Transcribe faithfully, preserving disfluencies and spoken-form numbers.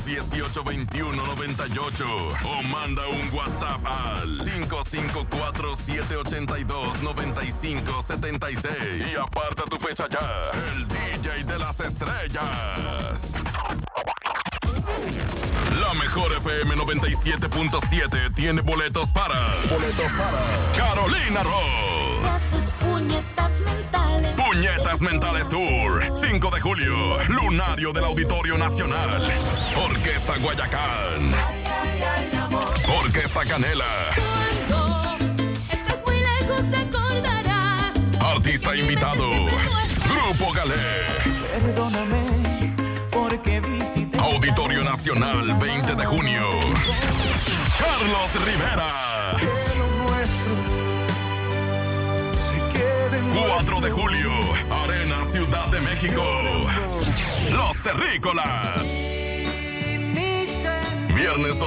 dieciocho, veintiuno, noventa y ocho o manda un WhatsApp al cinco cinco cuatro, siete ocho dos, nueve cinco siete seis y aparta tu fecha ya. El D J de las estrellas. La mejor F M noventa y siete punto siete tiene boletos para. Boletos para Carolina Ross. Tus puñetas mentales. Puñetas Mentales Tour. cinco de julio. Lunario del Auditorio Nacional. Orquesta Guayacán. Ay, ay, ay, amor. Orquesta Canela. Cuando estés muy lejos te acordarás. Artista invitado. Grupo Galé. Perdóname porque visité. Auditorio Nacional, veinte de junio. Carlos Rivera. Que lo nuestro se quede en cuatro de julio. Arena Ciudad de México. Los Terrícolas. Viernes